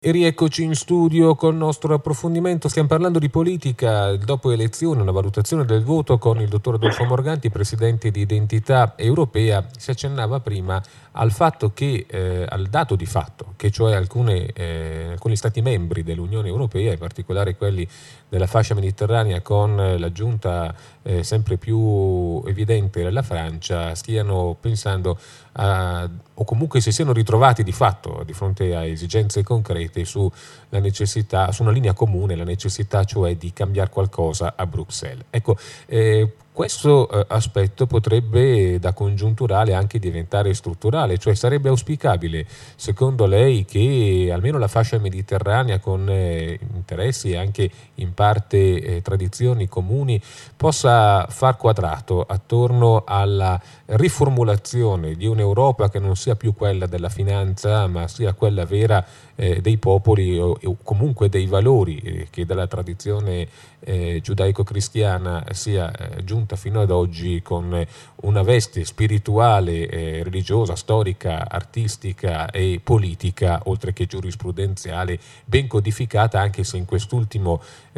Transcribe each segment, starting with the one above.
E rieccoci in studio col nostro approfondimento. Stiamo parlando di politica, dopo elezione, una valutazione del voto con il dottor Adolfo Morganti, presidente di Identità Europea. Si accennava prima al fatto che, al dato di fatto, che cioè alcuni Stati membri dell'Unione Europea, in particolare quelli della fascia mediterranea con l'aggiunta sempre più evidente della Francia, stiano pensando o comunque si siano ritrovati di fatto di fronte a esigenze concrete sulla necessità, su una linea comune, la necessità cioè di cambiare qualcosa a Bruxelles. Ecco, questo aspetto potrebbe da congiunturale anche diventare strutturale, cioè sarebbe auspicabile secondo lei che almeno la fascia mediterranea con interessi e anche in parte tradizioni comuni possa far quadrato attorno alla riformulazione di un'Europa che non sia più quella della finanza ma sia quella vera dei popoli o comunque dei valori che dalla tradizione giudaico-cristiana sia giunta fino ad oggi con una veste spirituale, religiosa, storica, artistica e politica, oltre che giurisprudenziale, ben codificata, anche se in quest'ultimo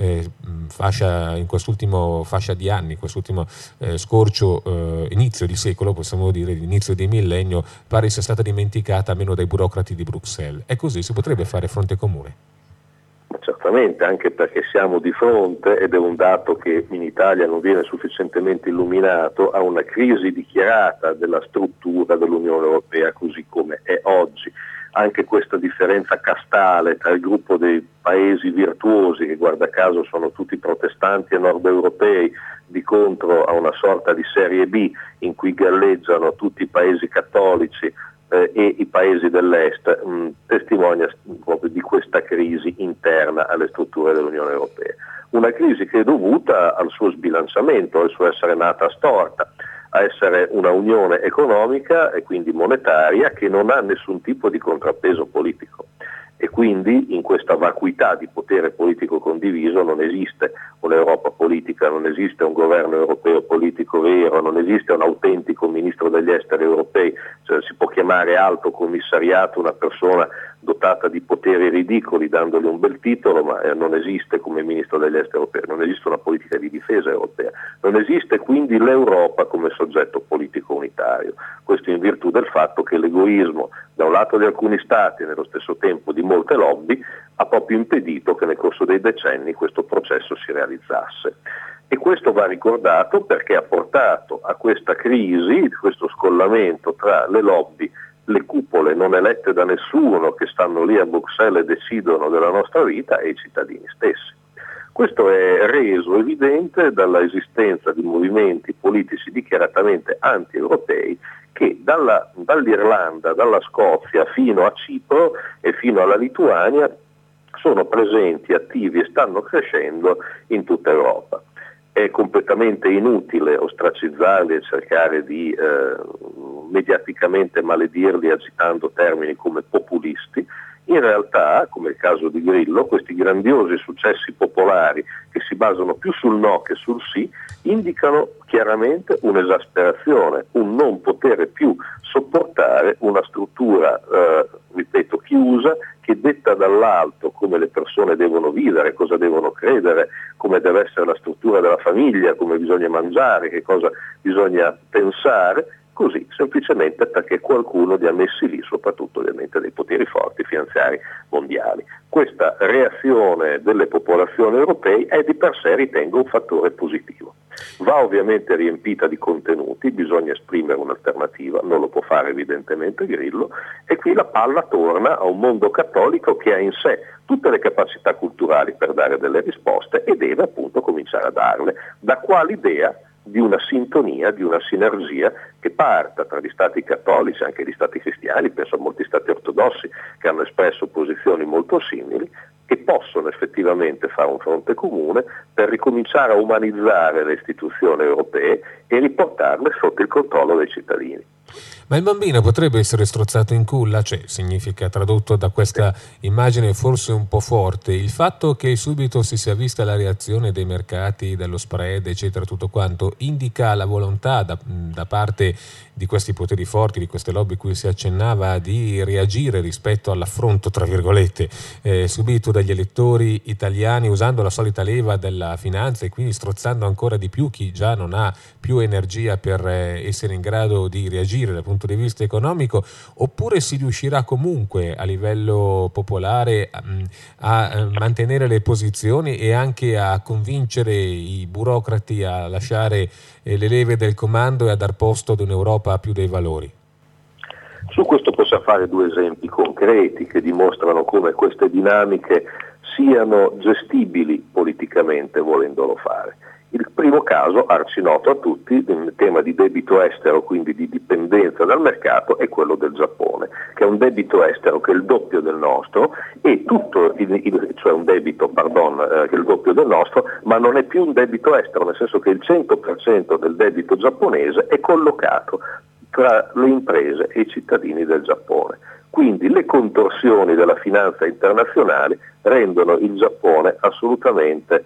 fascia di anni, quest'ultimo scorcio, inizio di secolo, possiamo dire, inizio di millennio, pare sia stata dimenticata almeno dai burocrati di Bruxelles. E così si potrebbe fare fronte comune. Certamente, anche perché siamo di fronte, ed è un dato che in Italia non viene sufficientemente illuminato, a una crisi dichiarata della struttura dell'Unione Europea così come è oggi. Anche questa differenza castale tra il gruppo dei paesi virtuosi, che guarda caso sono tutti protestanti e nord europei, di contro a una sorta di serie B in cui galleggiano tutti i paesi cattolici e i paesi dell'est, testimonia proprio di questa crisi interna alle strutture dell'Unione Europea. Una crisi che è dovuta al suo sbilanciamento, al suo essere nata storta, a essere una unione economica e quindi monetaria che non ha nessun tipo di contrappeso politico. E quindi in questa vacuità di potere politico condiviso non esiste un'Europa politica, non esiste un governo europeo politico vero, non esiste un autentico ministro degli esteri europei, cioè si può chiamare alto commissariato una persona dotata di poteri ridicoli dandogli un bel titolo, ma non esiste come ministro degli esteri europei, non esiste una politica di difesa europea, non esiste quindi l'Europa come soggetto politico unitario. Questo in virtù del fatto che l'egoismo da un lato di alcuni stati e nello stesso tempo di molte lobby ha proprio impedito che nel corso dei decenni questo processo si realizzasse. E questo va ricordato perché ha portato a questa crisi, questo scollamento tra le lobby, le cupole non elette da nessuno che stanno lì a Bruxelles e decidono della nostra vita, e i cittadini stessi. Questo è reso evidente dalla esistenza di movimenti politici dichiaratamente anti-europei che dall'Irlanda, dalla Scozia fino a Cipro e fino alla Lituania sono presenti, attivi e stanno crescendo in tutta Europa. È completamente inutile ostracizzarli e cercare di mediaticamente maledirli agitando termini come populisti. In realtà, come il caso di Grillo, questi grandiosi successi popolari che si basano più sul no che sul sì, indicano chiaramente un'esasperazione, un non potere più sopportare una struttura, ripeto, chiusa, che detta dall'alto come le persone devono vivere, cosa devono credere, come deve essere la struttura della famiglia, come bisogna mangiare, che cosa bisogna pensare, così semplicemente perché qualcuno li ha messi lì, soprattutto ovviamente dei poteri forti finanziari mondiali. Questa reazione delle popolazioni europee è di per sé, ritengo, un fattore positivo. Va ovviamente riempita di contenuti, bisogna esprimere un'alternativa, non lo può fare evidentemente Grillo, e qui la palla torna a un mondo cattolico che ha in sé tutte le capacità culturali per dare delle risposte e deve appunto cominciare a darle. Da quale idea? Di una sintonia, di una sinergia che parta tra gli stati cattolici, anche gli stati cristiani, penso a molti stati ortodossi che hanno espresso posizioni molto simili, che possono effettivamente fare un fronte comune per ricominciare a umanizzare le istituzioni europee e riportarle sotto il controllo dei cittadini. Ma il bambino potrebbe essere strozzato in culla? Cioè, significa, tradotto da questa immagine forse un po' forte, il fatto che subito si sia vista la reazione dei mercati, dello spread, eccetera, tutto quanto, indica la volontà da parte di questi poteri forti, di queste lobby cui si accennava, di reagire rispetto all'affronto, tra virgolette, subito dagli elettori italiani, usando la solita leva della finanza e quindi strozzando ancora di più chi già non ha più energia per essere in grado di reagire dal punto di vista economico, oppure si riuscirà comunque a livello popolare a mantenere le posizioni e anche a convincere i burocrati a lasciare le leve del comando e a dar posto ad un'Europa più dei valori? Su questo possiamo fare due esempi concreti che dimostrano come queste dinamiche siano gestibili politicamente volendolo fare. Il primo caso, arcinoto a tutti, il tema di debito estero, quindi di dipendenza dal mercato, è quello del Giappone, che è un debito estero che è il doppio del nostro, e cioè un debito, che è il doppio del nostro, ma non è più un debito estero, nel senso che il 100% del debito giapponese è collocato tra le imprese e i cittadini del Giappone. Quindi le contorsioni della finanza internazionale rendono il Giappone assolutamente,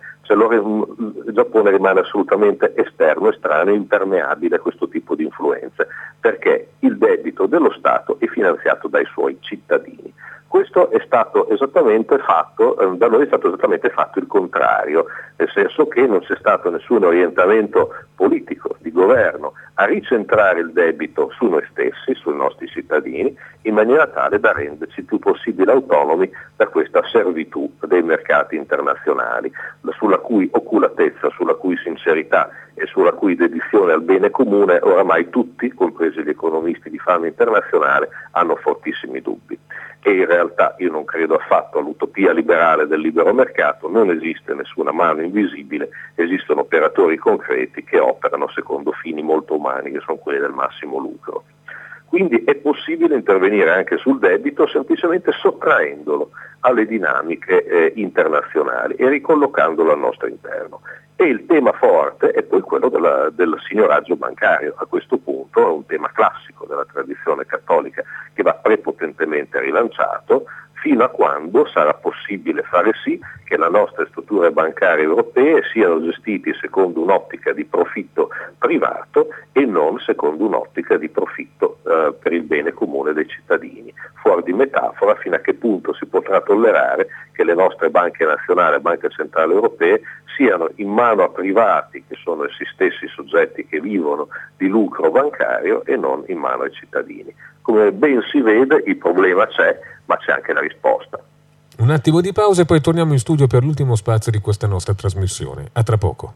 il Giappone rimane assolutamente esterno, estraneo, impermeabile a questo tipo di influenze, perché il debito dello Stato è finanziato dai suoi cittadini. Questo è stato esattamente fatto, da noi è stato esattamente fatto il contrario, nel senso che non c'è stato nessun orientamento politico di governo a ricentrare il debito su noi stessi, sui nostri cittadini, in maniera tale da renderci il più possibile autonomi da questa servitù dei mercati internazionali, sulla cui oculatezza, sulla cui sincerità e sulla cui dedizione al bene comune oramai tutti, compresi gli economisti di fama internazionale, hanno fortissimi dubbi. E in realtà io non credo affatto all'utopia liberale del libero mercato, non esiste nessuna mano invisibile, esistono operatori concreti che operano secondo fini molto umani, che sono quelli del massimo lucro. Quindi è possibile intervenire anche sul debito semplicemente sottraendolo alle dinamiche internazionali e ricollocandolo al nostro interno. E il tema forte è poi quello del signoraggio bancario. A questo punto è un tema classico della tradizione cattolica che va prepotentemente rilanciato, fino a quando sarà possibile fare sì che le nostre strutture bancarie europee siano gestite secondo un'ottica di profitto privato e non secondo un'ottica di profitto per il bene comune dei cittadini. Fuori di metafora, fino a che punto si potrà tollerare che le nostre banche nazionali e banche centrali europee siano in mano a privati, che sono essi stessi soggetti che vivono di lucro bancario, e non in mano ai cittadini. Come ben si vede, il problema c'è, ma c'è anche la risposta. Un attimo di pausa e poi torniamo in studio per l'ultimo spazio di questa nostra trasmissione. A tra poco.